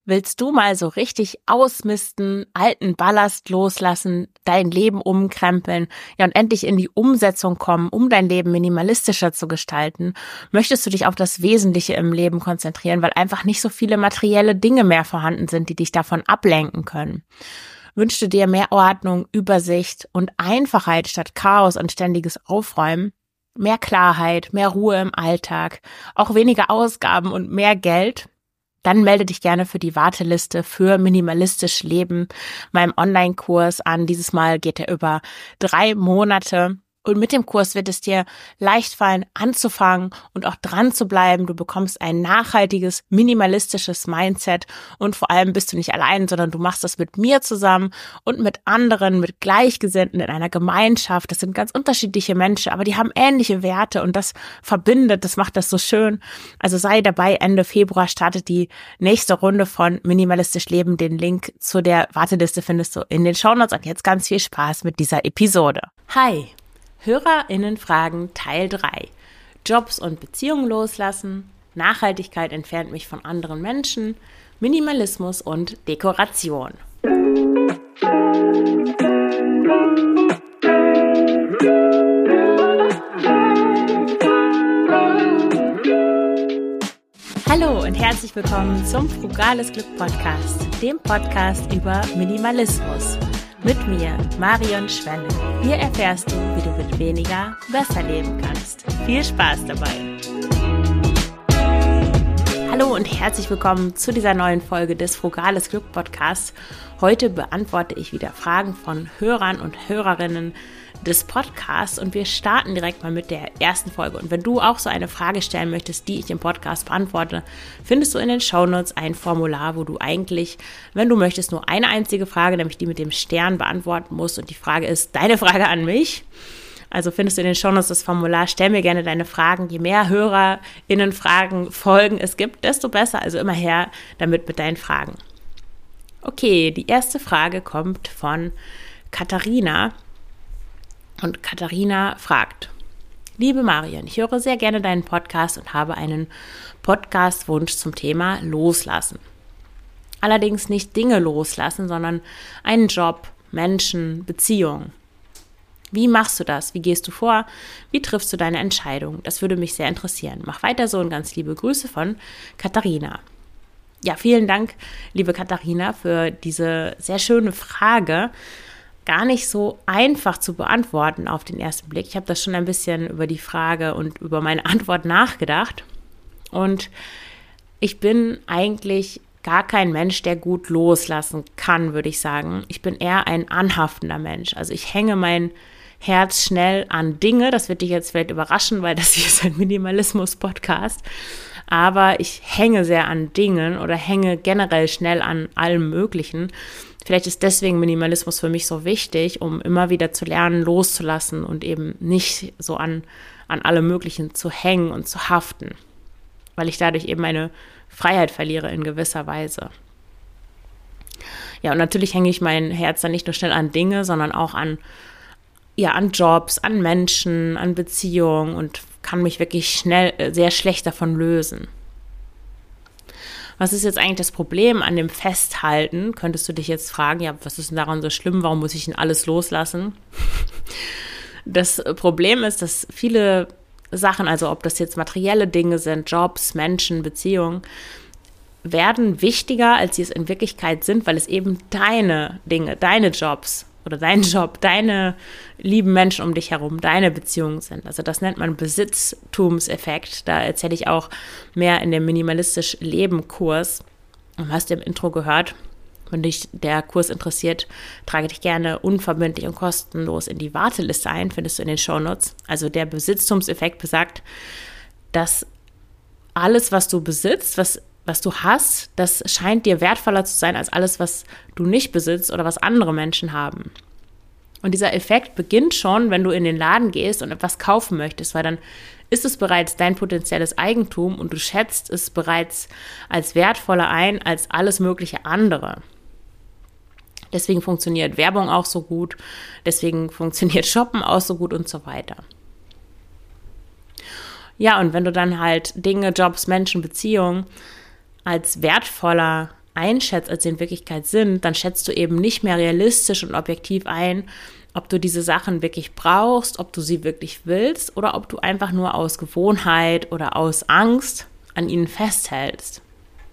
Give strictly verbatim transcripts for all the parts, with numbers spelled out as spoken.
Willst du mal so richtig ausmisten, alten Ballast loslassen, dein Leben umkrempeln, ja und endlich in die Umsetzung kommen, um dein Leben minimalistischer zu gestalten? Möchtest du dich auf das Wesentliche im Leben konzentrieren, weil einfach nicht so viele materielle Dinge mehr vorhanden sind, die dich davon ablenken können? Wünschst du dir mehr Ordnung, Übersicht und Einfachheit statt Chaos und ständiges Aufräumen? Mehr Klarheit, mehr Ruhe im Alltag, auch weniger Ausgaben und mehr Geld? Dann melde dich gerne für die Warteliste für Minimalistisch Leben, meinem Online-Kurs an. Dieses Mal geht er über drei Monate. Und mit dem Kurs wird es dir leicht fallen, anzufangen und auch dran zu bleiben. Du bekommst ein nachhaltiges, minimalistisches Mindset und vor allem bist du nicht allein, sondern du machst das mit mir zusammen und mit anderen, mit Gleichgesinnten in einer Gemeinschaft. Das sind ganz unterschiedliche Menschen, aber die haben ähnliche Werte und das verbindet, das macht das so schön. Also sei dabei, Ende Februar startet die nächste Runde von Minimalistisch Leben. Den Link zu der Warteliste findest du in den Shownotes und jetzt ganz viel Spaß mit dieser Episode. Hi! HörerInnen-Fragen Teil drei. Jobs und Beziehungen loslassen, Nachhaltigkeit entfernt mich von anderen Menschen, Minimalismus und Dekoration. Hallo und herzlich willkommen zum Frugales Glück Podcast, dem Podcast über Minimalismus. Mit mir, Marion Schwenne. Hier erfährst du, wie du mit weniger besser leben kannst. Viel Spaß dabei! Hallo und herzlich willkommen zu dieser neuen Folge des Frugales Glück Podcasts. Heute beantworte ich wieder Fragen von Hörern und Hörerinnen des Podcasts und wir starten direkt mal mit der ersten Folge. Und wenn du auch so eine Frage stellen möchtest, die ich im Podcast beantworte, findest du in den Shownotes ein Formular, wo du eigentlich, wenn du möchtest, nur eine einzige Frage, nämlich die mit dem Stern, beantworten musst. Und die Frage ist deine Frage an mich. Also findest du in den Shownotes das Formular, stell mir gerne deine Fragen. Je mehr HörerInnen Fragen folgen es gibt, desto besser. Also immer her damit mit deinen Fragen. Okay, die erste Frage kommt von Katharina. Und Katharina fragt: Liebe Marion, ich höre sehr gerne deinen Podcast und habe einen Podcast-Wunsch zum Thema Loslassen. Allerdings nicht Dinge loslassen, sondern einen Job, Menschen, Beziehungen. Wie machst du das? Wie gehst du vor? Wie triffst du deine Entscheidung? Das würde mich sehr interessieren. Mach weiter so und ganz liebe Grüße von Katharina. Ja, vielen Dank, liebe Katharina, für diese sehr schöne Frage. Gar nicht so einfach zu beantworten auf den ersten Blick. Ich habe das schon ein bisschen über die Frage und über meine Antwort nachgedacht. Und ich bin eigentlich gar kein Mensch, der gut loslassen kann, würde ich sagen. Ich bin eher ein anhaftender Mensch. Also ich hänge mein Herz schnell an Dinge. Das wird dich jetzt vielleicht überraschen, weil das hier ist ein Minimalismus-Podcast. Aber ich hänge sehr an Dingen oder hänge generell schnell an allem Möglichen. Vielleicht ist deswegen Minimalismus für mich so wichtig, um immer wieder zu lernen, loszulassen und eben nicht so an, an allem Möglichen zu hängen und zu haften, weil ich dadurch eben meine Freiheit verliere in gewisser Weise. Ja, und natürlich hänge ich mein Herz dann nicht nur schnell an Dinge, sondern auch an, ja, an Jobs, an Menschen, an Beziehungen und kann mich wirklich schnell, sehr schlecht davon lösen. Was ist jetzt eigentlich das Problem an dem Festhalten? Könntest du dich jetzt fragen, ja, was ist denn daran so schlimm? Warum muss ich denn alles loslassen? Das Problem ist, dass viele Sachen, also ob das jetzt materielle Dinge sind, Jobs, Menschen, Beziehungen, werden wichtiger, als sie es in Wirklichkeit sind, weil es eben deine Dinge, deine Jobs oder dein Job, deine lieben Menschen um dich herum, deine Beziehungen sind. Also das nennt man Besitztumseffekt. Da erzähle ich auch mehr in dem Minimalistisch Leben Kurs. Du hast im Intro gehört. Wenn dich der Kurs interessiert, trage dich gerne unverbindlich und kostenlos in die Warteliste ein, findest du in den Shownotes. Also der Besitztumseffekt besagt, dass alles, was du besitzt, was was du hast, das scheint dir wertvoller zu sein als alles, was du nicht besitzt oder was andere Menschen haben. Und dieser Effekt beginnt schon, wenn du in den Laden gehst und etwas kaufen möchtest, weil dann ist es bereits dein potenzielles Eigentum und du schätzt es bereits als wertvoller ein als alles mögliche andere. Deswegen funktioniert Werbung auch so gut, deswegen funktioniert Shoppen auch so gut und so weiter. Ja, und wenn du dann halt Dinge, Jobs, Menschen, Beziehungen als wertvoller einschätzt, als sie in Wirklichkeit sind, dann schätzt du eben nicht mehr realistisch und objektiv ein, ob du diese Sachen wirklich brauchst, ob du sie wirklich willst oder ob du einfach nur aus Gewohnheit oder aus Angst an ihnen festhältst.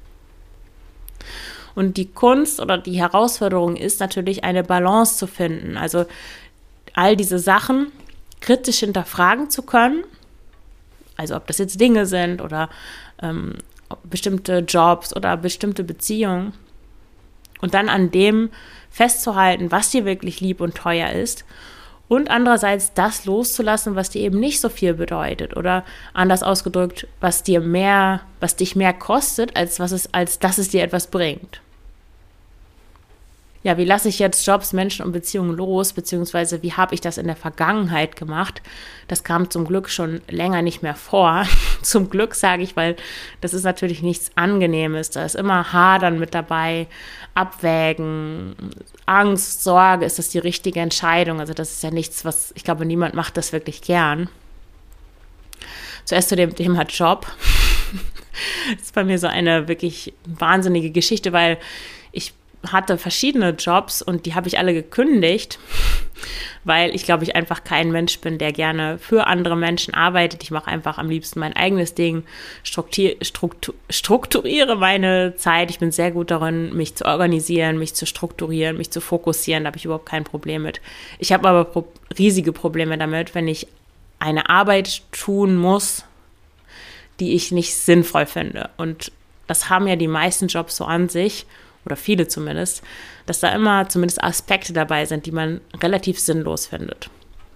Und die Kunst oder die Herausforderung ist natürlich, eine Balance zu finden. Also all diese Sachen kritisch hinterfragen zu können. Also ob das jetzt Dinge sind oder ähm, bestimmte Jobs oder bestimmte Beziehungen. Und dann an dem festzuhalten, was dir wirklich lieb und teuer ist. Und andererseits das loszulassen, was dir eben nicht so viel bedeutet. Oder anders ausgedrückt, was dir mehr, was dich mehr kostet, als was es, als dass es dir etwas bringt. Ja, wie lasse ich jetzt Jobs, Menschen und Beziehungen los, beziehungsweise wie habe ich das in der Vergangenheit gemacht? Das kam zum Glück schon länger nicht mehr vor. Zum Glück sage ich, weil das ist natürlich nichts Angenehmes. Da ist immer Hadern mit dabei, Abwägen, Angst, Sorge, ist das die richtige Entscheidung? Also das ist ja nichts, was, ich glaube, niemand macht das wirklich gern. Zuerst zu dem Thema Job. Das ist bei mir so eine wirklich wahnsinnige Geschichte, weil ich hatte verschiedene Jobs und die habe ich alle gekündigt, weil ich glaube, ich einfach kein Mensch bin, der gerne für andere Menschen arbeitet. Ich mache einfach am liebsten mein eigenes Ding, strukturiere, struktur, strukturiere meine Zeit. Ich bin sehr gut darin, mich zu organisieren, mich zu strukturieren, mich zu fokussieren. Da habe ich überhaupt kein Problem mit. Ich habe aber pro- riesige Probleme damit, wenn ich eine Arbeit tun muss, die ich nicht sinnvoll finde. Und das haben ja die meisten Jobs so an sich, oder viele zumindest, dass da immer zumindest Aspekte dabei sind, die man relativ sinnlos findet.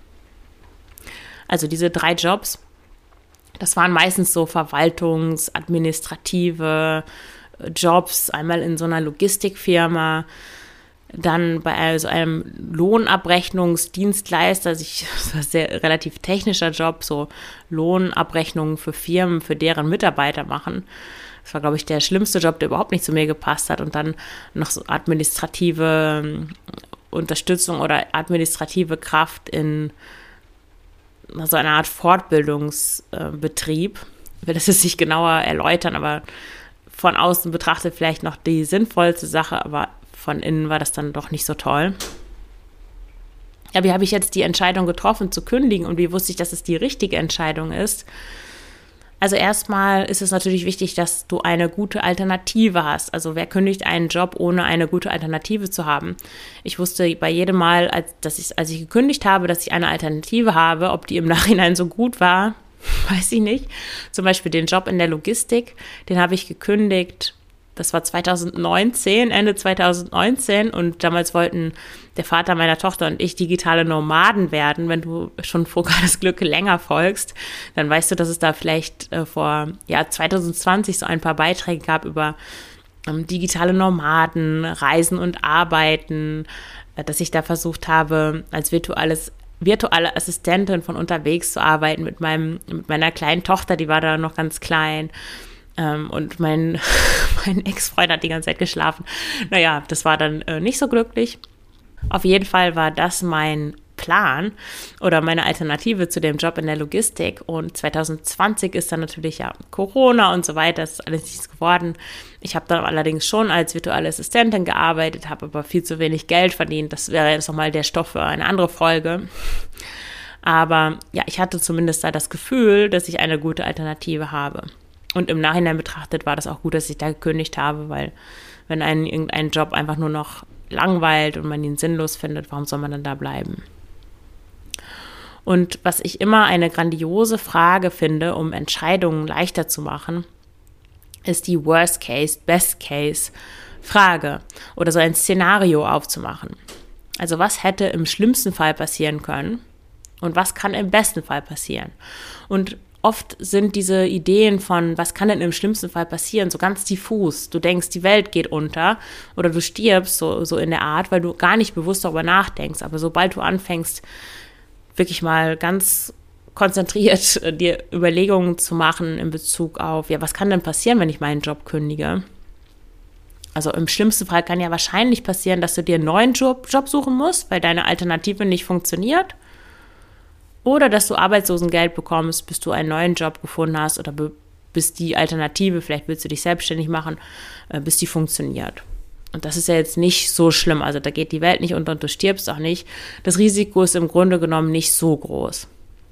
Also diese drei Jobs, das waren meistens so verwaltungs-, administrative Jobs, einmal in so einer Logistikfirma, dann bei so einem Lohnabrechnungsdienstleister, also ich, das war ein sehr relativ technischer Job, so Lohnabrechnungen für Firmen, für deren Mitarbeiter machen. Das war, glaube ich, der schlimmste Job, der überhaupt nicht zu mir gepasst hat. Und dann noch so administrative Unterstützung oder administrative Kraft in so einer Art Fortbildungsbetrieb. Ich will das jetzt nicht genauer erläutern, aber von außen betrachtet vielleicht noch die sinnvollste Sache, aber von innen war das dann doch nicht so toll. Ja, wie habe ich jetzt die Entscheidung getroffen zu kündigen und wie wusste ich, dass es die richtige Entscheidung ist? Also erstmal ist es natürlich wichtig, dass du eine gute Alternative hast. Also wer kündigt einen Job, ohne eine gute Alternative zu haben? Ich wusste bei jedem Mal, als, dass ich, als ich gekündigt habe, dass ich eine Alternative habe. Ob die im Nachhinein so gut war, weiß ich nicht. Zum Beispiel den Job in der Logistik, den habe ich gekündigt. Das war zwanzig neunzehn, Ende zwanzig neunzehn, und damals wollten der Vater meiner Tochter und ich digitale Nomaden werden. Wenn du schon Frugales Glück länger folgst, dann weißt du, dass es da vielleicht äh, vor ja, zwanzig zwanzig so ein paar Beiträge gab über ähm, digitale Nomaden, Reisen und Arbeiten, äh, dass ich da versucht habe, als virtuelles virtuelle Assistentin von unterwegs zu arbeiten mit meinem mit meiner kleinen Tochter, die war da noch ganz klein. Ähm, und mein, mein Ex-Freund hat die ganze Zeit geschlafen. Naja, das war dann äh, nicht so glücklich. Auf jeden Fall war das mein Plan oder meine Alternative zu dem Job in der Logistik. Und zwanzig zwanzig ist dann natürlich ja Corona und so weiter, das ist alles nichts geworden. Ich habe dann allerdings schon als virtuelle Assistentin gearbeitet, habe aber viel zu wenig Geld verdient. Das wäre jetzt nochmal der Stoff für eine andere Folge. Aber ja, ich hatte zumindest da das Gefühl, dass ich eine gute Alternative habe. Und im Nachhinein betrachtet war das auch gut, dass ich da gekündigt habe, weil wenn einen irgendein Job einfach nur noch langweilt und man ihn sinnlos findet, warum soll man dann da bleiben? Und was ich immer eine grandiose Frage finde, um Entscheidungen leichter zu machen, ist die Worst-Case, Best-Case-Frage oder so ein Szenario aufzumachen. Also was hätte im schlimmsten Fall passieren können und was kann im besten Fall passieren? Und oft sind diese Ideen von, was kann denn im schlimmsten Fall passieren, so ganz diffus. Du denkst, die Welt geht unter oder du stirbst, so, so in der Art, weil du gar nicht bewusst darüber nachdenkst. Aber sobald du anfängst, wirklich mal ganz konzentriert dir Überlegungen zu machen in Bezug auf, ja, was kann denn passieren, wenn ich meinen Job kündige? Also im schlimmsten Fall kann ja wahrscheinlich passieren, dass du dir einen neuen Job, Job suchen musst, weil deine Alternative nicht funktioniert. Oder dass du Arbeitslosengeld bekommst, bis du einen neuen Job gefunden hast oder be- bis die Alternative, vielleicht willst du dich selbstständig machen, äh, bis die funktioniert. Und das ist ja jetzt nicht so schlimm, also da geht die Welt nicht unter und du stirbst auch nicht. Das Risiko ist im Grunde genommen nicht so groß.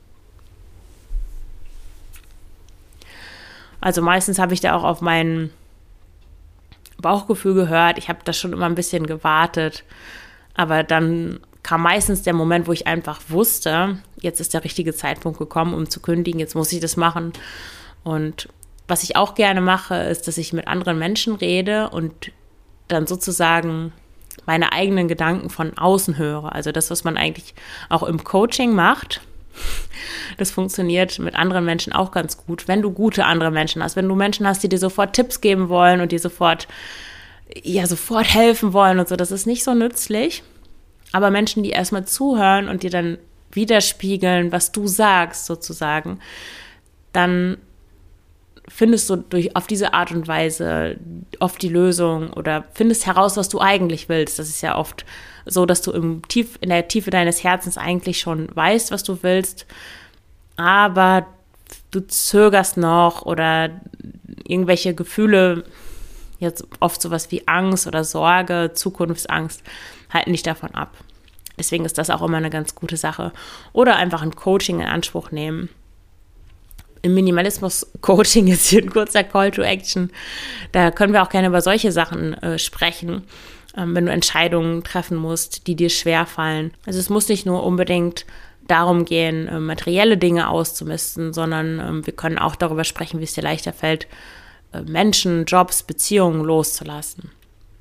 Also meistens habe ich da auch auf mein Bauchgefühl gehört. Ich habe da schon immer ein bisschen gewartet. Aber dann kam meistens der Moment, wo ich einfach wusste, jetzt ist der richtige Zeitpunkt gekommen, um zu kündigen. Jetzt muss ich das machen. Und was ich auch gerne mache, ist, dass ich mit anderen Menschen rede und dann sozusagen meine eigenen Gedanken von außen höre. Also das, was man eigentlich auch im Coaching macht. Das funktioniert mit anderen Menschen auch ganz gut, wenn du gute andere Menschen hast, wenn du Menschen hast, die dir sofort Tipps geben wollen und dir sofort, ja, sofort helfen wollen und so, das ist nicht so nützlich. Aber Menschen, die erstmal zuhören und dir dann widerspiegeln, was du sagst sozusagen, dann findest du durch, auf diese Art und Weise oft die Lösung oder findest heraus, was du eigentlich willst. Das ist ja oft so, dass du im Tief, in der Tiefe deines Herzens eigentlich schon weißt, was du willst, aber du zögerst noch oder irgendwelche Gefühle, jetzt oft sowas wie Angst oder Sorge, Zukunftsangst, halten dich davon ab. Deswegen ist das auch immer eine ganz gute Sache. Oder einfach ein Coaching in Anspruch nehmen. Im Minimalismus-Coaching ist hier ein kurzer Call to Action. Da können wir auch gerne über solche Sachen äh, sprechen, ähm, wenn du Entscheidungen treffen musst, die dir schwerfallen. Also es muss nicht nur unbedingt darum gehen, äh, materielle Dinge auszumisten, sondern ähm, wir können auch darüber sprechen, wie es dir leichter fällt, äh, Menschen, Jobs, Beziehungen loszulassen.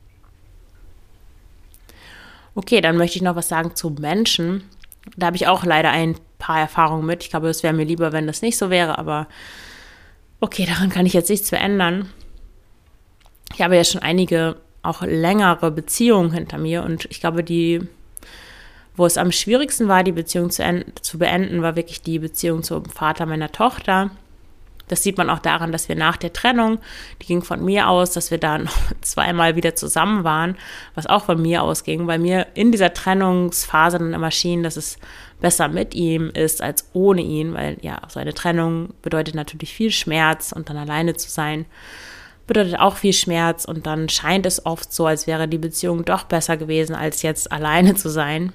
Okay, dann möchte ich noch was sagen zu Menschen. Da habe ich auch leider ein paar Erfahrungen mit. Ich glaube, es wäre mir lieber, wenn das nicht so wäre, aber okay, daran kann ich jetzt nichts mehr ändern. Ich habe ja schon einige auch längere Beziehungen hinter mir und ich glaube, die, wo es am schwierigsten war, die Beziehung zu, en- zu beenden, war wirklich die Beziehung zum Vater meiner Tochter. Das sieht man auch daran, dass wir nach der Trennung, die ging von mir aus, dass wir dann zweimal wieder zusammen waren, was auch von mir ausging, weil mir in dieser Trennungsphase dann immer schien, dass es besser mit ihm ist als ohne ihn, weil ja, so eine Trennung bedeutet natürlich viel Schmerz und dann alleine zu sein bedeutet auch viel Schmerz und dann scheint es oft so, als wäre die Beziehung doch besser gewesen, als jetzt alleine zu sein.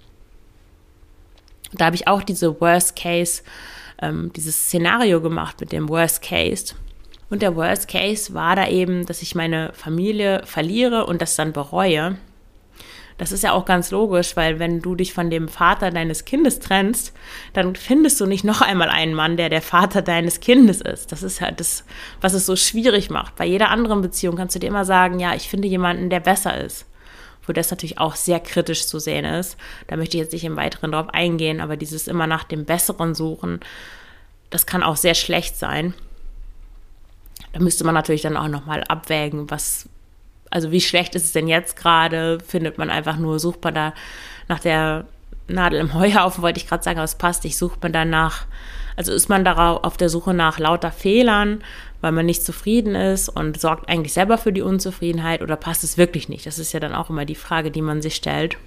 Da habe ich auch diese Worst Case Ähm, dieses Szenario gemacht mit dem Worst Case. Und der Worst Case war da eben, dass ich meine Familie verliere und das dann bereue. Das ist ja auch ganz logisch, weil wenn du dich von dem Vater deines Kindes trennst, dann findest du nicht noch einmal einen Mann, der der Vater deines Kindes ist. Das ist halt das, was es so schwierig macht. Bei jeder anderen Beziehung kannst du dir immer sagen, ja, ich finde jemanden, der besser ist. Wo das natürlich auch sehr kritisch zu sehen ist. Da möchte ich jetzt nicht im Weiteren drauf eingehen, aber dieses immer nach dem Besseren suchen, das kann auch sehr schlecht sein. Da müsste man natürlich dann auch nochmal abwägen, was, also wie schlecht ist es denn jetzt gerade? Findet man einfach nur, sucht man da nach der Nadel im Heuhaufen, wollte ich gerade sagen, aber es passt nicht, sucht man danach, also ist man darauf auf der Suche nach lauter Fehlern, weil man nicht zufrieden ist und sorgt eigentlich selber für die Unzufriedenheit oder passt es wirklich nicht? Das ist ja dann auch immer die Frage, die man sich stellt.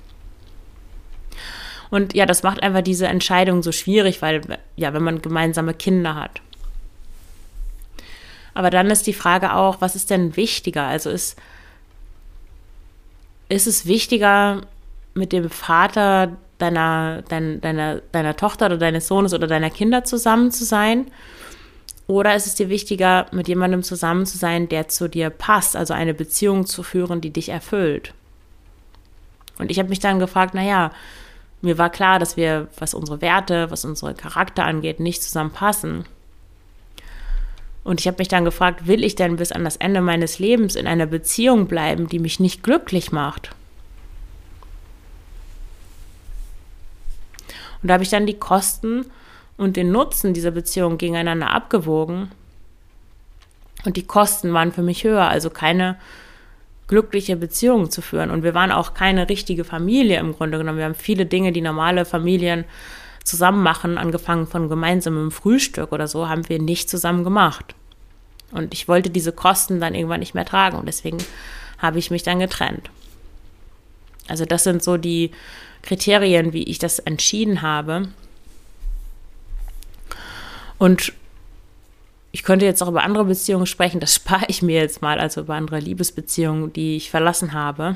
Und ja, das macht einfach diese Entscheidung so schwierig, weil, ja, wenn man gemeinsame Kinder hat. Aber dann ist die Frage auch, was ist denn wichtiger? Also ist, ist es wichtiger, mit dem Vater deiner, dein, deiner, deiner Tochter oder deines Sohnes oder deiner Kinder zusammen zu sein? Oder ist es dir wichtiger, mit jemandem zusammen zu sein, der zu dir passt, also eine Beziehung zu führen, die dich erfüllt? Und ich habe mich dann gefragt, naja, mir war klar, dass wir, was unsere Werte, was unsere Charakter angeht, nicht zusammenpassen. Und ich habe mich dann gefragt, will ich denn bis an das Ende meines Lebens in einer Beziehung bleiben, die mich nicht glücklich macht? Und da habe ich dann die Kosten und den Nutzen dieser Beziehung gegeneinander abgewogen. Und die Kosten waren für mich höher, also keine glückliche Beziehung zu führen. Und wir waren auch keine richtige Familie im Grunde genommen. Wir haben viele Dinge, die normale Familien zusammen machen, angefangen von gemeinsamem Frühstück oder so, haben wir nicht zusammen gemacht. Und ich wollte diese Kosten dann irgendwann nicht mehr tragen und deswegen habe ich mich dann getrennt. Also das sind so die Kriterien, wie ich das entschieden habe. Und Ich könnte jetzt auch über andere Beziehungen sprechen, das spare ich mir jetzt mal, also über andere Liebesbeziehungen, die ich verlassen habe.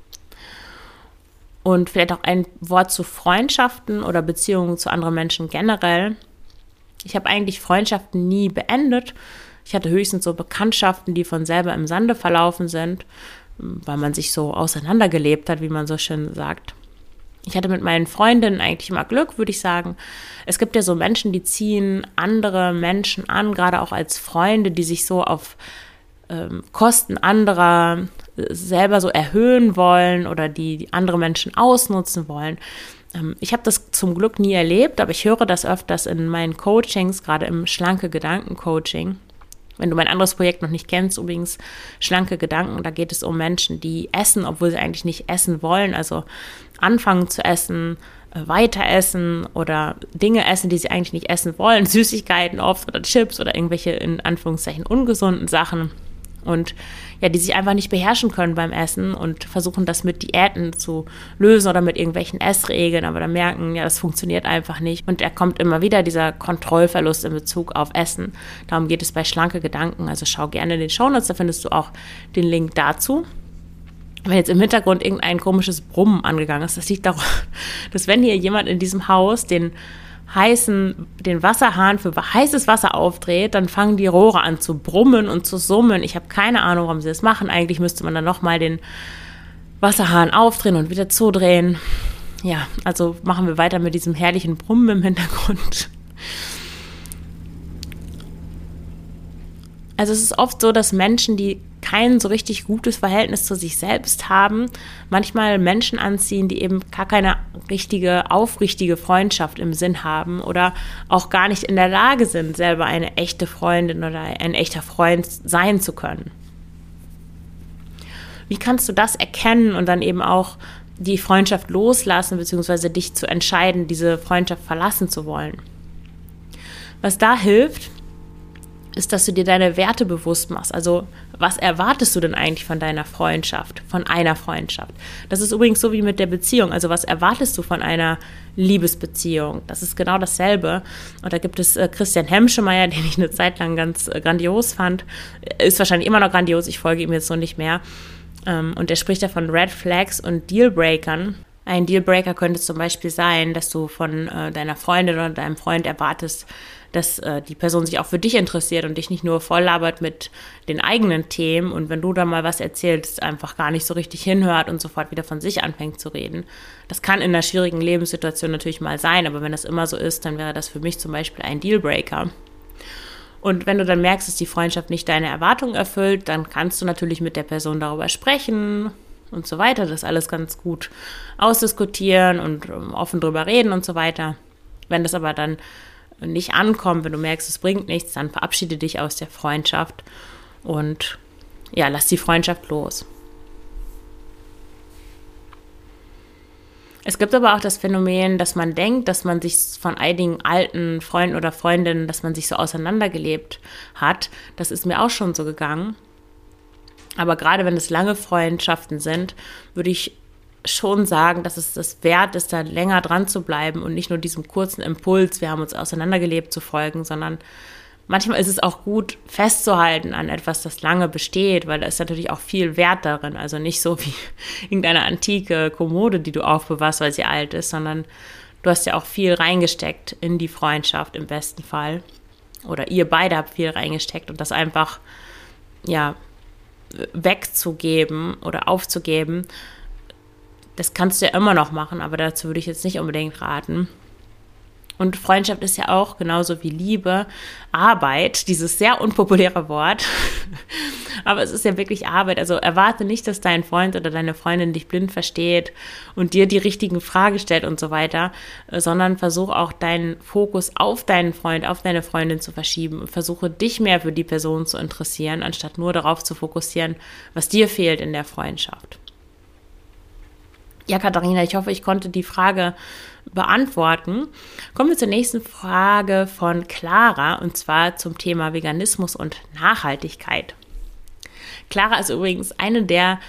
Und vielleicht auch ein Wort zu Freundschaften oder Beziehungen zu anderen Menschen generell. Ich habe eigentlich Freundschaften nie beendet. Ich hatte höchstens so Bekanntschaften, die von selber im Sande verlaufen sind, weil man sich so auseinandergelebt hat, wie man so schön sagt. Ich hatte mit meinen Freundinnen eigentlich immer Glück, würde ich sagen. Es gibt ja so Menschen, die ziehen andere Menschen an, gerade auch als Freunde, die sich so auf ähm, Kosten anderer selber so erhöhen wollen oder die, die andere Menschen ausnutzen wollen. Ähm, ich habe das zum Glück nie erlebt, aber ich höre das öfters in meinen Coachings, gerade im Schlanke-Gedanken-Coaching. Wenn du mein anderes Projekt noch nicht kennst, übrigens Schlanke Gedanken, da geht es um Menschen, die essen, obwohl sie eigentlich nicht essen wollen, also anfangen zu essen, weiter essen oder Dinge essen, die sie eigentlich nicht essen wollen, Süßigkeiten oft oder Chips oder irgendwelche in Anführungszeichen ungesunden Sachen und ja, die sich einfach nicht beherrschen können beim Essen und versuchen das mit Diäten zu lösen oder mit irgendwelchen Essregeln, aber dann merken, ja, das funktioniert einfach nicht und da kommt immer wieder dieser Kontrollverlust in Bezug auf Essen. Darum geht es bei Schlanke Gedanken, also schau gerne in den Shownotes, da findest du auch den Link dazu. Wenn jetzt im Hintergrund irgendein komisches Brummen angegangen ist, das liegt daran, dass wenn hier jemand in diesem Haus den heißen, den Wasserhahn für heißes Wasser aufdreht, dann fangen die Rohre an zu brummen und zu summen. Ich habe keine Ahnung, warum sie das machen. Eigentlich müsste man dann nochmal den Wasserhahn aufdrehen und wieder zudrehen. Ja, also machen wir weiter mit diesem herrlichen Brummen im Hintergrund. Also es ist oft so, dass Menschen, die kein so richtig gutes Verhältnis zu sich selbst haben, manchmal Menschen anziehen, die eben gar keine richtige, aufrichtige Freundschaft im Sinn haben oder auch gar nicht in der Lage sind, selber eine echte Freundin oder ein echter Freund sein zu können. Wie kannst du das erkennen und dann eben auch die Freundschaft loslassen, beziehungsweise dich zu entscheiden, diese Freundschaft verlassen zu wollen? Was da hilft, ist, dass du dir deine Werte bewusst machst. Also, was erwartest du denn eigentlich von deiner Freundschaft, von einer Freundschaft? Das ist übrigens so wie mit der Beziehung. Also, was erwartest du von einer Liebesbeziehung? Das ist genau dasselbe. Und da gibt es äh, Christian Hemschemeyer, den ich eine Zeit lang ganz äh, grandios fand. Ist wahrscheinlich immer noch grandios, ich folge ihm jetzt so nicht mehr. Ähm, und der spricht da von Red Flags und Dealbreakern. Ein Dealbreaker könnte zum Beispiel sein, dass du von äh, deiner Freundin oder deinem Freund erwartest, dass äh, die Person sich auch für dich interessiert und dich nicht nur volllabert mit den eigenen Themen und wenn du da mal was erzählst, einfach gar nicht so richtig hinhört und sofort wieder von sich anfängt zu reden. Das kann in einer schwierigen Lebenssituation natürlich mal sein, aber wenn das immer so ist, dann wäre das für mich zum Beispiel ein Dealbreaker. Und wenn du dann merkst, dass die Freundschaft nicht deine Erwartungen erfüllt, dann kannst du natürlich mit der Person darüber sprechen und so weiter, das alles ganz gut ausdiskutieren und um, offen drüber reden und so weiter. Wenn das aber dann nicht ankommt, wenn du merkst, es bringt nichts, dann verabschiede dich aus der Freundschaft und ja, lass die Freundschaft los. Es gibt aber auch das Phänomen, dass man denkt, dass man sich von einigen alten Freunden oder Freundinnen, dass man sich so auseinandergelebt hat. Das ist mir auch schon so gegangen. Aber gerade wenn es lange Freundschaften sind, würde ich schon sagen, dass es das wert ist, da länger dran zu bleiben und nicht nur diesem kurzen Impuls, wir haben uns auseinandergelebt, zu folgen, sondern manchmal ist es auch gut, festzuhalten an etwas, das lange besteht, weil da ist natürlich auch viel Wert darin. Also nicht so wie irgendeine antike Kommode, die du aufbewahrst, weil sie alt ist, sondern du hast ja auch viel reingesteckt in die Freundschaft im besten Fall. Oder ihr beide habt viel reingesteckt und das einfach, ja, wegzugeben oder aufzugeben, das kannst du ja immer noch machen, aber dazu würde ich jetzt nicht unbedingt raten. Und Freundschaft ist ja auch, genauso wie Liebe, Arbeit, dieses sehr unpopuläre Wort. Aber es ist ja wirklich Arbeit. Also erwarte nicht, dass dein Freund oder deine Freundin dich blind versteht und dir die richtigen Fragen stellt und so weiter, sondern versuch auch deinen Fokus auf deinen Freund, auf deine Freundin zu verschieben und versuche dich mehr für die Person zu interessieren, anstatt nur darauf zu fokussieren, was dir fehlt in der Freundschaft. Ja, Katharina, ich hoffe, ich konnte die Frage beantworten. Kommen wir zur nächsten Frage von Clara, und zwar zum Thema Veganismus und Nachhaltigkeit. Clara ist übrigens eine der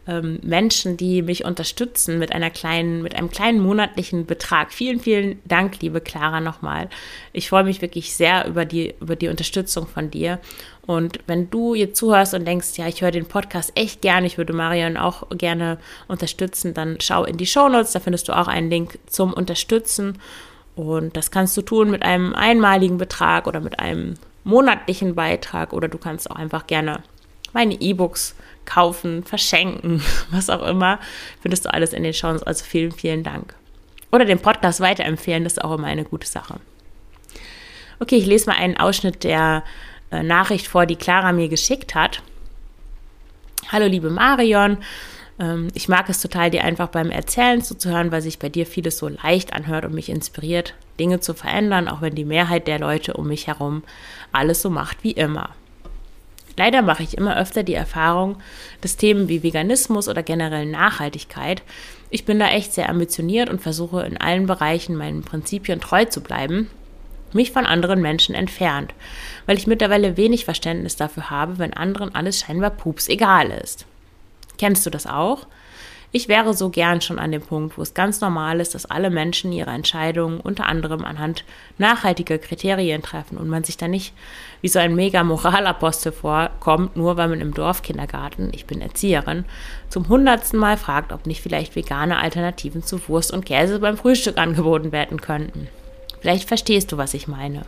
ähm, Menschen, die mich unterstützen mit einer kleinen, mit einem kleinen monatlichen Betrag. Vielen, vielen Dank, liebe Clara, nochmal. Ich freue mich wirklich sehr über die, über die Unterstützung von dir. Und wenn du jetzt zuhörst und denkst, ja, ich höre den Podcast echt gerne, ich würde Marion auch gerne unterstützen, dann schau in die Shownotes, da findest du auch einen Link zum Unterstützen. Und das kannst du tun mit einem einmaligen Betrag oder mit einem monatlichen Beitrag, oder du kannst auch einfach gerne meine E-Books kaufen, verschenken, was auch immer. Findest du alles in den Shownotes, also vielen, vielen Dank. Oder den Podcast weiterempfehlen, das ist auch immer eine gute Sache. Okay, ich lese mal einen Ausschnitt der äh, Nachricht vor, die Clara mir geschickt hat. Hallo liebe Marion, ähm, ich mag es total, dir einfach beim Erzählen zuzuhören, weil sich bei dir vieles so leicht anhört und mich inspiriert, Dinge zu verändern, auch wenn die Mehrheit der Leute um mich herum alles so macht wie immer. Leider mache ich immer öfter die Erfahrung, dass Themen wie Veganismus oder generell Nachhaltigkeit, ich bin da echt sehr ambitioniert und versuche in allen Bereichen meinen Prinzipien treu zu bleiben, mich von anderen Menschen entfernt, weil ich mittlerweile wenig Verständnis dafür habe, wenn anderen alles scheinbar pups egal ist. Kennst du das auch? Ich wäre so gern schon an dem Punkt, wo es ganz normal ist, dass alle Menschen ihre Entscheidungen unter anderem anhand nachhaltiger Kriterien treffen und man sich da nicht wie so ein mega Moralapostel vorkommt, nur weil man im Dorfkindergarten, ich bin Erzieherin, zum hundertsten Mal fragt, ob nicht vielleicht vegane Alternativen zu Wurst und Käse beim Frühstück angeboten werden könnten. Vielleicht verstehst du, was ich meine.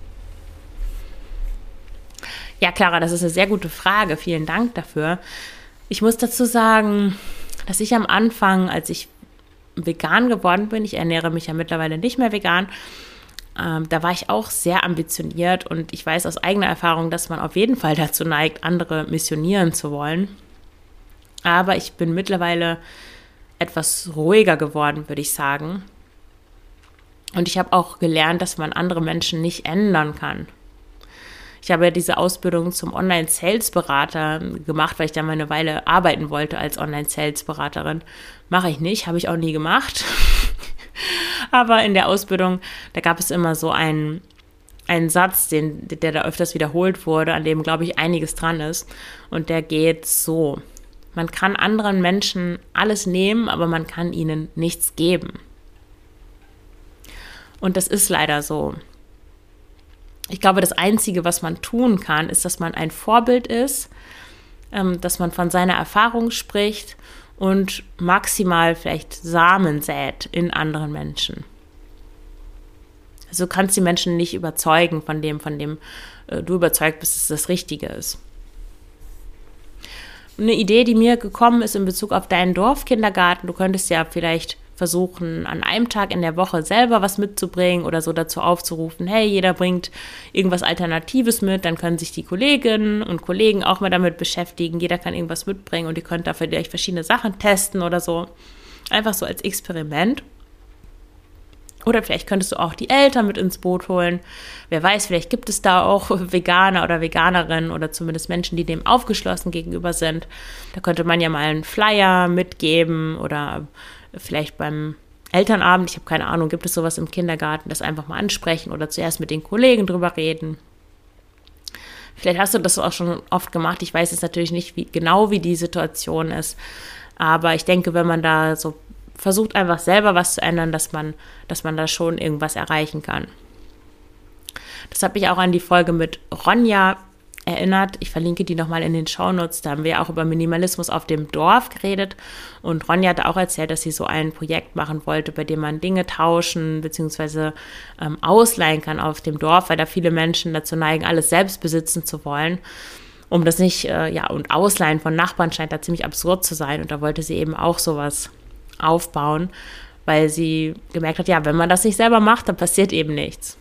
Ja, Clara, das ist eine sehr gute Frage. Vielen Dank dafür. Ich muss dazu sagen, dass ich am Anfang, als ich vegan geworden bin, ich ernähre mich ja mittlerweile nicht mehr vegan, ähm, da war ich auch sehr ambitioniert und ich weiß aus eigener Erfahrung, dass man auf jeden Fall dazu neigt, andere missionieren zu wollen. Aber ich bin mittlerweile etwas ruhiger geworden, würde ich sagen. Und ich habe auch gelernt, dass man andere Menschen nicht ändern kann. Ich habe ja diese Ausbildung zum Online-Sales-Berater gemacht, weil ich da mal eine Weile arbeiten wollte als Online-Sales-Beraterin. Mache ich nicht, habe ich auch nie gemacht. Aber in der Ausbildung, da gab es immer so einen, einen Satz, den, der da öfters wiederholt wurde, an dem, glaube ich, einiges dran ist. Und der geht so: Man kann anderen Menschen alles nehmen, aber man kann ihnen nichts geben. Und das ist leider so. Ich glaube, das Einzige, was man tun kann, ist, dass man ein Vorbild ist, ähm, dass man von seiner Erfahrung spricht und maximal vielleicht Samen sät in anderen Menschen. Also du kannst die Menschen nicht überzeugen von dem, von dem äh, du überzeugt bist, dass das Richtige ist. Eine Idee, die mir gekommen ist in Bezug auf deinen Dorfkindergarten, du könntest ja vielleicht versuchen, an einem Tag in der Woche selber was mitzubringen oder so dazu aufzurufen, hey, jeder bringt irgendwas Alternatives mit, dann können sich die Kolleginnen und Kollegen auch mal damit beschäftigen, jeder kann irgendwas mitbringen und ihr könnt da vielleicht verschiedene Sachen testen oder so. Einfach so als Experiment. Oder vielleicht könntest du auch die Eltern mit ins Boot holen. Wer weiß, vielleicht gibt es da auch Veganer oder Veganerinnen oder zumindest Menschen, die dem aufgeschlossen gegenüber sind. Da könnte man ja mal einen Flyer mitgeben oder vielleicht beim Elternabend, ich habe keine Ahnung, gibt es sowas im Kindergarten, das einfach mal ansprechen oder zuerst mit den Kollegen drüber reden. Vielleicht hast du das auch schon oft gemacht. Ich weiß jetzt natürlich nicht wie, genau, wie die Situation ist. Aber ich denke, wenn man da so versucht, einfach selber was zu ändern, dass man, dass man da schon irgendwas erreichen kann. Das hat mich auch an die Folge mit Ronja erinnert. Ich verlinke die nochmal in den Shownotes. Da haben wir auch über Minimalismus auf dem Dorf geredet. Und Ronja hat auch erzählt, dass sie so ein Projekt machen wollte, bei dem man Dinge tauschen bzw. ähm, ausleihen kann auf dem Dorf, weil da viele Menschen dazu neigen, alles selbst besitzen zu wollen. Um das nicht, äh, ja, und Ausleihen von Nachbarn scheint da ziemlich absurd zu sein. Und da wollte sie eben auch sowas aufbauen, weil sie gemerkt hat, ja, wenn man das nicht selber macht, dann passiert eben nichts.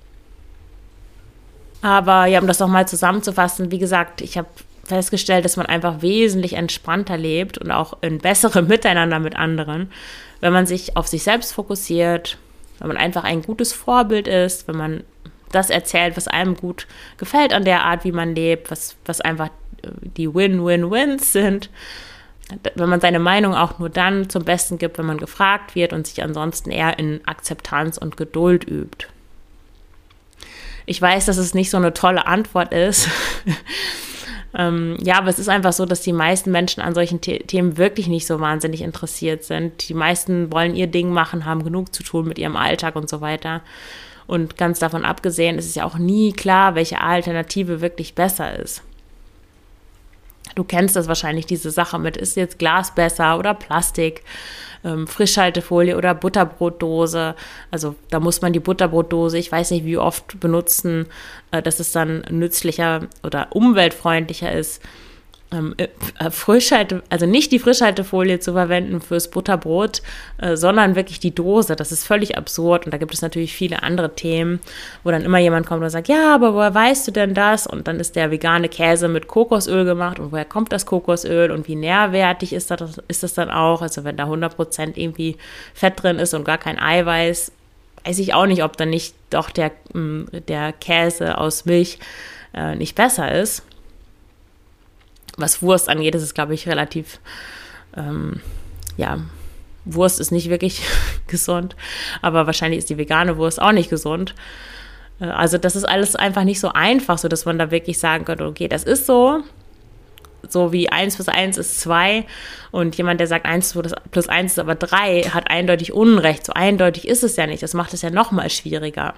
Aber ja, um das nochmal zusammenzufassen, wie gesagt, ich habe festgestellt, dass man einfach wesentlich entspannter lebt und auch in besserem Miteinander mit anderen, wenn man sich auf sich selbst fokussiert, wenn man einfach ein gutes Vorbild ist, wenn man das erzählt, was einem gut gefällt an der Art, wie man lebt, was, was einfach die Win-Win-Wins sind. Wenn man seine Meinung auch nur dann zum Besten gibt, wenn man gefragt wird und sich ansonsten eher in Akzeptanz und Geduld übt. Ich weiß, dass es nicht so eine tolle Antwort ist, Ähm, ja, aber es ist einfach so, dass die meisten Menschen an solchen The- Themen wirklich nicht so wahnsinnig interessiert sind. Die meisten wollen ihr Ding machen, haben genug zu tun mit ihrem Alltag und so weiter. Und ganz davon abgesehen, ist es ja auch nie klar, welche Alternative wirklich besser ist. Du kennst das wahrscheinlich, diese Sache mit, ist jetzt Glas besser oder Plastik, ähm, Frischhaltefolie oder Butterbrotdose. Also da muss man die Butterbrotdose, ich weiß nicht wie oft benutzen, äh, dass es dann nützlicher oder umweltfreundlicher ist, ähm, äh, Frischhalte, also nicht die Frischhaltefolie zu verwenden fürs Butterbrot, äh, sondern wirklich die Dose. Das ist völlig absurd und da gibt es natürlich viele andere Themen, wo dann immer jemand kommt und sagt, ja, aber woher weißt du denn das? Und dann ist der vegane Käse mit Kokosöl gemacht und woher kommt das Kokosöl und wie nährwertig ist das, ist das dann auch? Also wenn da hundert Prozent irgendwie Fett drin ist und gar kein Eiweiß, weiß ich auch nicht, ob dann nicht doch der, der Käse aus Milch äh, nicht besser ist. Was Wurst angeht, ist es, glaube ich, relativ, ähm, ja, Wurst ist nicht wirklich gesund, aber wahrscheinlich ist die vegane Wurst auch nicht gesund. Äh, also das ist alles einfach nicht so einfach, so dass man da wirklich sagen könnte, okay, das ist so, so wie eins plus eins ist zwei und jemand, der sagt eins plus eins ist aber drei, hat eindeutig Unrecht. So eindeutig ist es ja nicht, das macht es ja noch mal schwieriger.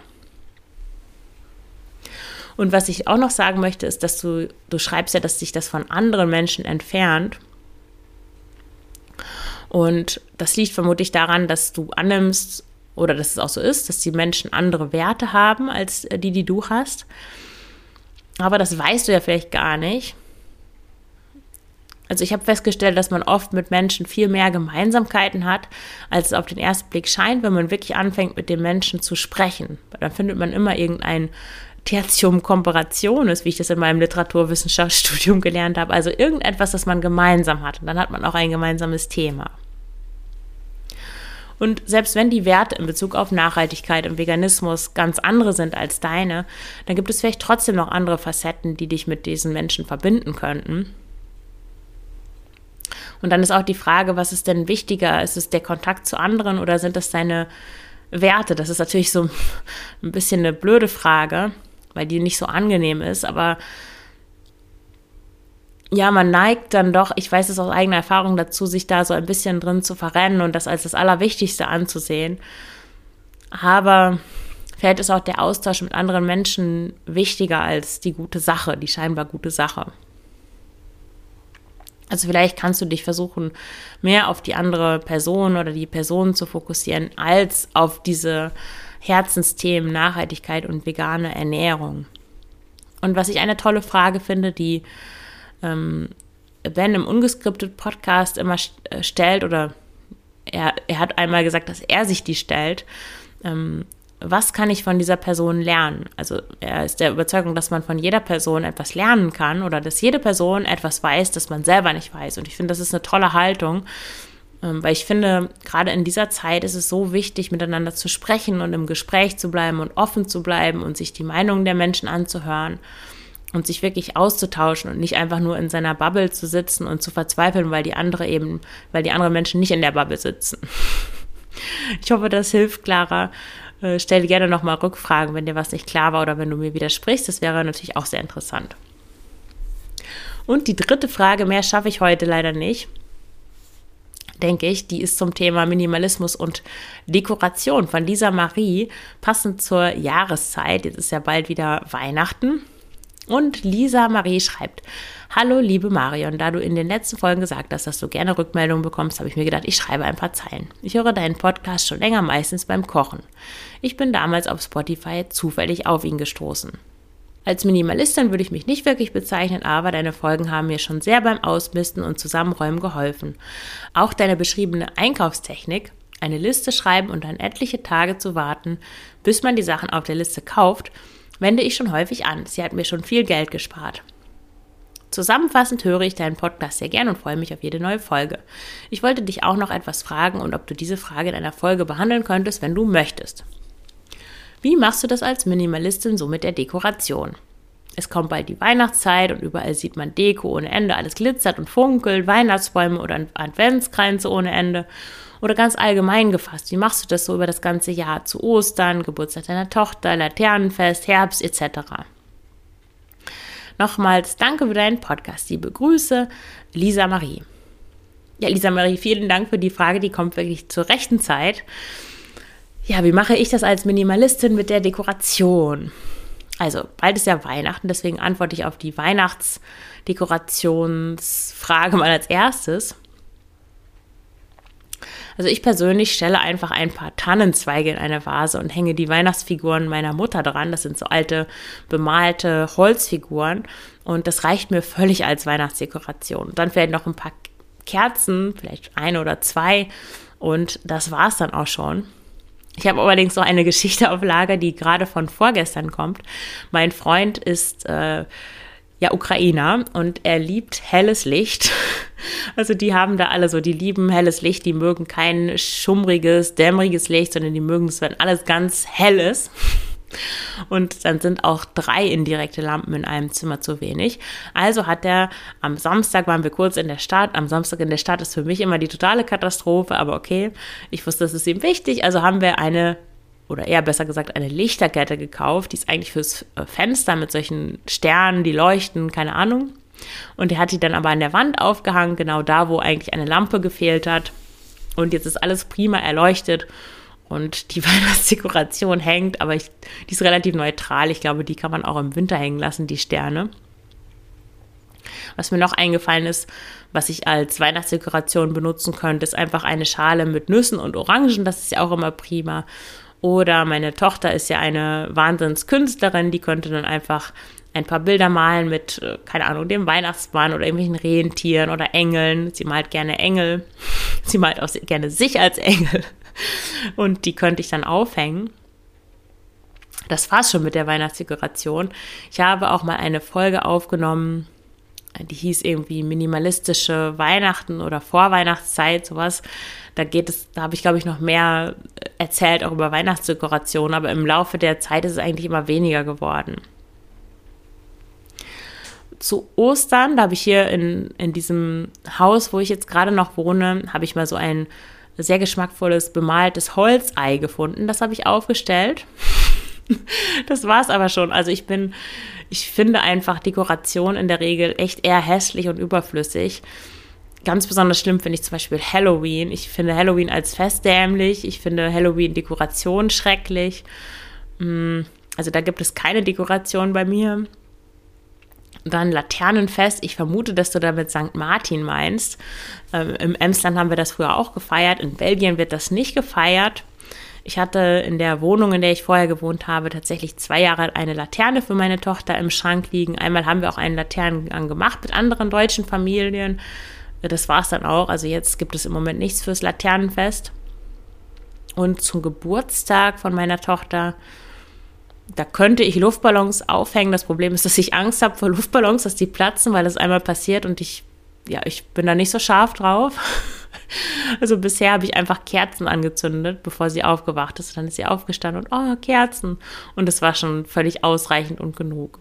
Und was ich auch noch sagen möchte, ist, dass du, du schreibst ja, dass sich das von anderen Menschen entfernt. Und das liegt vermutlich daran, dass du annimmst, oder dass es auch so ist, dass die Menschen andere Werte haben, als die, die du hast. Aber das weißt du ja vielleicht gar nicht. Also ich habe festgestellt, dass man oft mit Menschen viel mehr Gemeinsamkeiten hat, als es auf den ersten Blick scheint, wenn man wirklich anfängt, mit den Menschen zu sprechen. Dann findet man immer irgendein Tertium Comparationis, wie ich das in meinem Literaturwissenschaftsstudium gelernt habe. Also irgendetwas, das man gemeinsam hat. Und dann hat man auch ein gemeinsames Thema. Und selbst wenn die Werte in Bezug auf Nachhaltigkeit und Veganismus ganz andere sind als deine, dann gibt es vielleicht trotzdem noch andere Facetten, die dich mit diesen Menschen verbinden könnten. Und dann ist auch die Frage, was ist denn wichtiger? Ist es der Kontakt zu anderen oder sind es deine Werte? Das ist natürlich so ein bisschen eine blöde Frage, weil die nicht so angenehm ist, aber ja, man neigt dann doch, ich weiß es aus eigener Erfahrung dazu, sich da so ein bisschen drin zu verrennen und das als das Allerwichtigste anzusehen. Aber vielleicht ist auch der Austausch mit anderen Menschen wichtiger als die gute Sache, die scheinbar gute Sache. Also vielleicht kannst du dich versuchen, mehr auf die andere Person oder die Person zu fokussieren, als auf diese Herzensthemen Nachhaltigkeit und vegane Ernährung. Und was ich eine tolle Frage finde, die ähm, Ben im Ungescriptet Podcast immer st- stellt, oder er, er hat einmal gesagt, dass er sich die stellt, ähm, was kann ich von dieser Person lernen? Also er ist der Überzeugung, dass man von jeder Person etwas lernen kann oder dass jede Person etwas weiß, das man selber nicht weiß. Und ich finde, das ist eine tolle Haltung, weil ich finde, gerade in dieser Zeit ist es so wichtig, miteinander zu sprechen und im Gespräch zu bleiben und offen zu bleiben und sich die Meinungen der Menschen anzuhören und sich wirklich auszutauschen und nicht einfach nur in seiner Bubble zu sitzen und zu verzweifeln, weil die andere eben, weil die anderen Menschen nicht in der Bubble sitzen. Ich hoffe, das hilft, Clara. Stell gerne nochmal Rückfragen, wenn dir was nicht klar war oder wenn du mir widersprichst. Das wäre natürlich auch sehr interessant. Und die dritte Frage, mehr schaffe ich heute leider nicht, denke ich, die ist zum Thema Minimalismus und Dekoration von Lisa Marie, passend zur Jahreszeit. Jetzt ist ja bald wieder Weihnachten. Und Lisa Marie schreibt: Hallo liebe Marion, da du in den letzten Folgen gesagt hast, dass du gerne Rückmeldungen bekommst, habe ich mir gedacht, ich schreibe ein paar Zeilen. Ich höre deinen Podcast schon länger, meistens beim Kochen. Ich bin damals auf Spotify zufällig auf ihn gestoßen. Als Minimalistin würde ich mich nicht wirklich bezeichnen, aber deine Folgen haben mir schon sehr beim Ausmisten und Zusammenräumen geholfen. Auch deine beschriebene Einkaufstechnik, eine Liste schreiben und dann etliche Tage zu warten, bis man die Sachen auf der Liste kauft, wende ich schon häufig an. Sie hat mir schon viel Geld gespart. Zusammenfassend höre ich deinen Podcast sehr gern und freue mich auf jede neue Folge. Ich wollte dich auch noch etwas fragen und ob du diese Frage in einer Folge behandeln könntest, wenn du möchtest. Wie machst du das als Minimalistin so mit der Dekoration? Es kommt bald die Weihnachtszeit und überall sieht man Deko ohne Ende, alles glitzert und funkelt, Weihnachtsbäume oder Adventskränze ohne Ende. Oder ganz allgemein gefasst, wie machst du das so über das ganze Jahr? Zu Ostern, Geburtstag deiner Tochter, Laternenfest, Herbst et cetera. Nochmals danke für deinen Podcast. Liebe Grüße, Lisa Marie. Ja, Lisa Marie, vielen Dank für die Frage, die kommt wirklich zur rechten Zeit. Ja, wie mache ich das als Minimalistin mit der Dekoration? Also, bald ist ja Weihnachten, deswegen antworte ich auf die Weihnachtsdekorationsfrage mal als erstes. Also ich persönlich stelle einfach ein paar Tannenzweige in eine Vase und hänge die Weihnachtsfiguren meiner Mutter dran. Das sind so alte, bemalte Holzfiguren und das reicht mir völlig als Weihnachtsdekoration. Dann vielleicht noch ein paar Kerzen, vielleicht eine oder zwei und das war's dann auch schon. Ich habe allerdings noch eine Geschichte auf Lager, die gerade von vorgestern kommt. Mein Freund ist äh, ja Ukrainer und er liebt helles Licht. Also die haben da alle so, die lieben helles Licht, die mögen kein schummriges, dämmeriges Licht, sondern die mögen es, wenn alles ganz hell ist. Und dann sind auch drei indirekte Lampen in einem Zimmer zu wenig. Also hat er, am Samstag waren wir kurz in der Stadt. Am Samstag in der Stadt ist für mich immer die totale Katastrophe, aber okay, ich wusste, das ist ihm wichtig. Also haben wir eine, oder eher besser gesagt, eine Lichterkette gekauft. Die ist eigentlich fürs Fenster mit solchen Sternen, die leuchten, keine Ahnung. Und er hat die dann aber an der Wand aufgehangen, genau da, wo eigentlich eine Lampe gefehlt hat. Und jetzt ist alles prima erleuchtet. Und die Weihnachtsdekoration hängt, aber ich, die ist relativ neutral. Ich glaube, die kann man auch im Winter hängen lassen, die Sterne. Was mir noch eingefallen ist, was ich als Weihnachtsdekoration benutzen könnte, ist einfach eine Schale mit Nüssen und Orangen. Das ist ja auch immer prima. Oder meine Tochter ist ja eine Wahnsinnskünstlerin, die könnte dann einfach ein paar Bilder malen mit, keine Ahnung, dem Weihnachtsmann oder irgendwelchen Rentieren oder Engeln. Sie malt gerne Engel. Sie malt auch gerne sich als Engel. Und die könnte ich dann aufhängen. Das war's schon mit der Weihnachtsdekoration. Ich habe auch mal eine Folge aufgenommen, die hieß irgendwie minimalistische Weihnachten oder Vorweihnachtszeit, sowas. Da geht es, da habe ich, glaube ich, noch mehr erzählt, auch über Weihnachtsdekoration, aber im Laufe der Zeit ist es eigentlich immer weniger geworden. Zu Ostern, da habe ich hier in, in diesem Haus, wo ich jetzt gerade noch wohne, habe ich mal so ein sehr geschmackvolles, bemaltes Holzei gefunden. Das habe ich aufgestellt. Das war es aber schon. Also ich bin, ich finde einfach Dekoration in der Regel echt eher hässlich und überflüssig. Ganz besonders schlimm finde ich zum Beispiel Halloween. Ich finde Halloween als Fest dämlich. Ich finde Halloween-Dekoration schrecklich. Also da gibt es keine Dekoration bei mir. Dann Laternenfest. Ich vermute, dass du damit Sankt Martin meinst. Ähm, im Emsland haben wir das früher auch gefeiert. In Belgien wird das nicht gefeiert. Ich hatte in der Wohnung, in der ich vorher gewohnt habe, tatsächlich zwei Jahre eine Laterne für meine Tochter im Schrank liegen. Einmal haben wir auch einen Laternengang gemacht mit anderen deutschen Familien. Das war es dann auch. Also jetzt gibt es im Moment nichts fürs Laternenfest. Und zum Geburtstag von meiner Tochter, da könnte ich Luftballons aufhängen. Das Problem ist, dass ich Angst habe vor Luftballons, dass die platzen, weil das einmal passiert und ich, ja, ich bin da nicht so scharf drauf. Also bisher habe ich einfach Kerzen angezündet, bevor sie aufgewacht ist. Dann ist sie aufgestanden und, oh, Kerzen. Und das war schon völlig ausreichend und genug.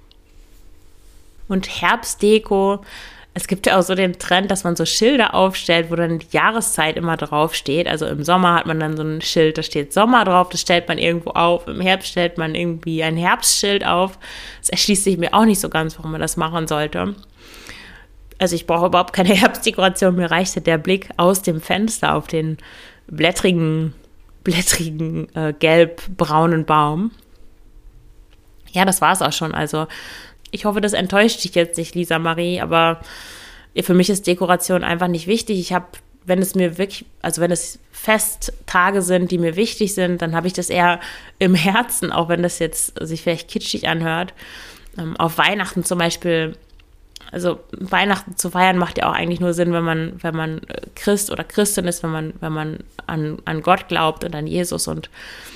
Und Herbstdeko. Es gibt ja auch so den Trend, dass man so Schilder aufstellt, wo dann die Jahreszeit immer drauf steht. Also im Sommer hat man dann so ein Schild, da steht Sommer drauf, das stellt man irgendwo auf. Im Herbst stellt man irgendwie ein Herbstschild auf. Das erschließt sich mir auch nicht so ganz, warum man das machen sollte. Also ich brauche überhaupt keine Herbstdekoration, mir reichte der Blick aus dem Fenster auf den blättrigen, blättrigen, äh, gelb-braunen Baum. Ja, das war es auch schon. Also ich hoffe, das enttäuscht dich jetzt nicht, Lisa Marie, aber für mich ist Dekoration einfach nicht wichtig. Ich habe, wenn es mir wirklich, also wenn es Festtage sind, die mir wichtig sind, dann habe ich das eher im Herzen, auch wenn das jetzt sich vielleicht kitschig anhört. Ähm, auf Weihnachten zum Beispiel, also Weihnachten zu feiern macht ja auch eigentlich nur Sinn, wenn man, wenn man Christ oder Christin ist, wenn man, wenn man an, an Gott glaubt und an Jesus, und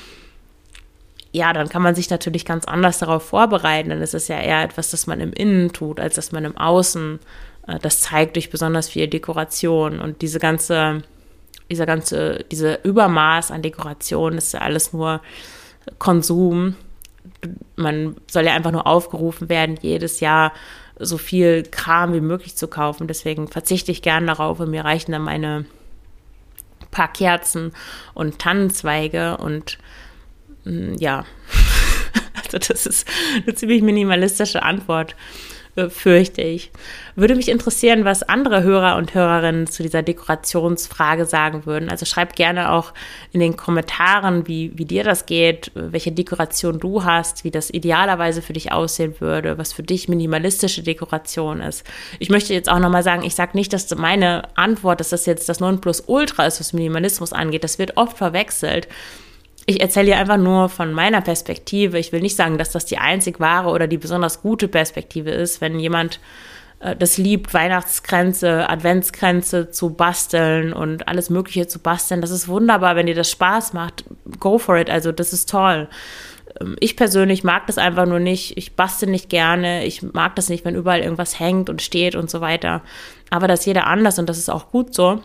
ja, dann kann man sich natürlich ganz anders darauf vorbereiten. Dann ist es ja eher etwas, das man im Innen tut, als dass man im Außen äh, das zeigt durch besonders viel Dekoration. Und diese ganze, dieser ganze, diese Übermaß an Dekoration, das ist ja alles nur Konsum. Man soll ja einfach nur aufgerufen werden, jedes Jahr so viel Kram wie möglich zu kaufen. Deswegen verzichte ich gern darauf und mir reichen dann meine paar Kerzen und Tannenzweige und ja, also das ist eine ziemlich minimalistische Antwort äh, fürchte ich. Würde mich interessieren, was andere Hörer und Hörerinnen zu dieser Dekorationsfrage sagen würden. Also schreib gerne auch in den Kommentaren, wie, wie dir das geht, welche Dekoration du hast, wie das idealerweise für dich aussehen würde, was für dich minimalistische Dekoration ist. Ich möchte jetzt auch nochmal sagen, ich sage nicht, dass meine Antwort, dass das jetzt das Nonplusultra ist, was Minimalismus angeht. Das wird oft verwechselt. Ich erzähle dir einfach nur von meiner Perspektive. Ich will nicht sagen, dass das die einzig wahre oder die besonders gute Perspektive ist, wenn jemand äh, das liebt, Weihnachtskränze, Adventskränze zu basteln und alles Mögliche zu basteln. Das ist wunderbar, wenn dir das Spaß macht. Go for it, also das ist toll. Ich persönlich mag das einfach nur nicht. Ich bastel nicht gerne. Ich mag das nicht, wenn überall irgendwas hängt und steht und so weiter. Aber das ist jeder anders und das ist auch gut so.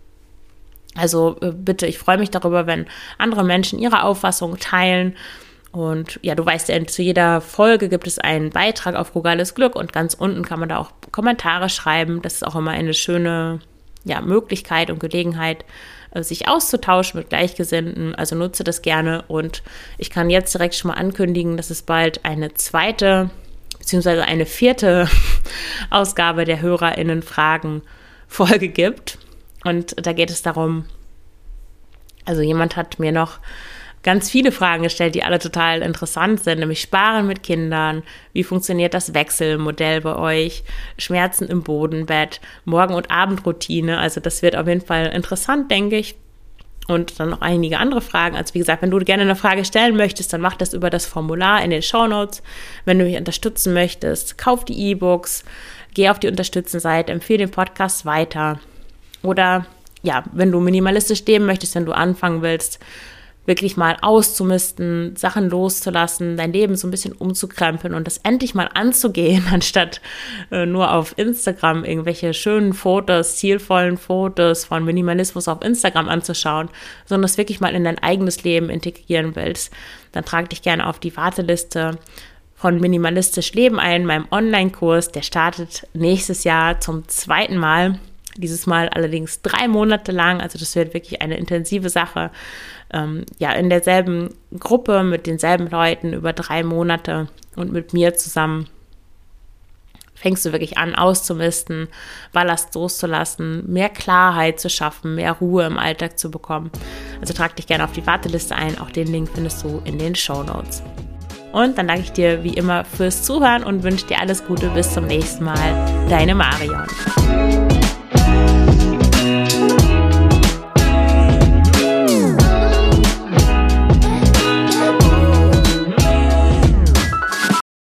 Also bitte, ich freue mich darüber, wenn andere Menschen ihre Auffassung teilen. Und ja, du weißt ja, zu jeder Folge gibt es einen Beitrag auf Frugales Glück und ganz unten kann man da auch Kommentare schreiben. Das ist auch immer eine schöne ja, Möglichkeit und Gelegenheit, sich auszutauschen mit Gleichgesinnten. Also nutze das gerne und ich kann jetzt direkt schon mal ankündigen, dass es bald eine zweite beziehungsweise eine vierte Ausgabe der HörerInnen-Fragen-Folge gibt. Und da geht es darum, also jemand hat mir noch ganz viele Fragen gestellt, die alle total interessant sind, nämlich Sparen mit Kindern, wie funktioniert das Wechselmodell bei euch, Schmerzen im Bodenbett, Morgen- und Abendroutine, also das wird auf jeden Fall interessant, denke ich. Und dann noch einige andere Fragen. Also wie gesagt, wenn du gerne eine Frage stellen möchtest, dann mach das über das Formular in den Shownotes. Wenn du mich unterstützen möchtest, kauf die E-Books, geh auf die Unterstützen-Seite, empfehle den Podcast weiter. Oder ja, wenn du minimalistisch leben möchtest, wenn du anfangen willst, wirklich mal auszumisten, Sachen loszulassen, dein Leben so ein bisschen umzukrempeln und das endlich mal anzugehen, anstatt äh, nur auf Instagram irgendwelche schönen Fotos, zielvollen Fotos von Minimalismus auf Instagram anzuschauen, sondern das wirklich mal in dein eigenes Leben integrieren willst, dann trag dich gerne auf die Warteliste von Minimalistisch Leben ein, meinem Online-Kurs, der startet nächstes Jahr zum zweiten Mal. Dieses Mal allerdings drei Monate lang, also das wird wirklich eine intensive Sache. Ähm, ja, in derselben Gruppe mit denselben Leuten über drei Monate und mit mir zusammen fängst du wirklich an auszumisten, Ballast loszulassen, mehr Klarheit zu schaffen, mehr Ruhe im Alltag zu bekommen. Also trag dich gerne auf die Warteliste ein, auch den Link findest du in den Shownotes. Und dann danke ich dir wie immer fürs Zuhören und wünsche dir alles Gute, bis zum nächsten Mal. Deine Marion.